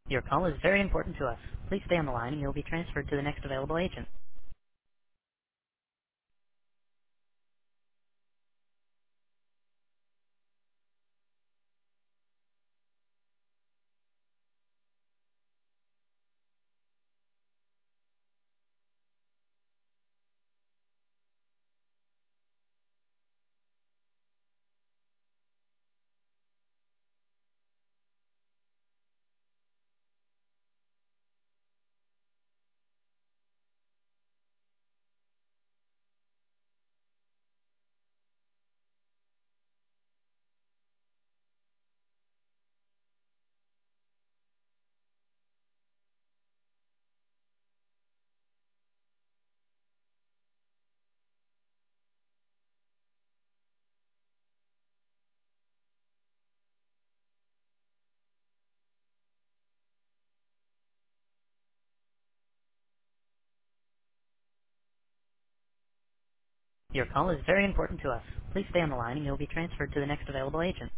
Your call is very important to us. Please stay on the line and you'll be transferred to the next available agent. Your call is very important to us. Please stay on the line and you'll be transferred to the next available agent.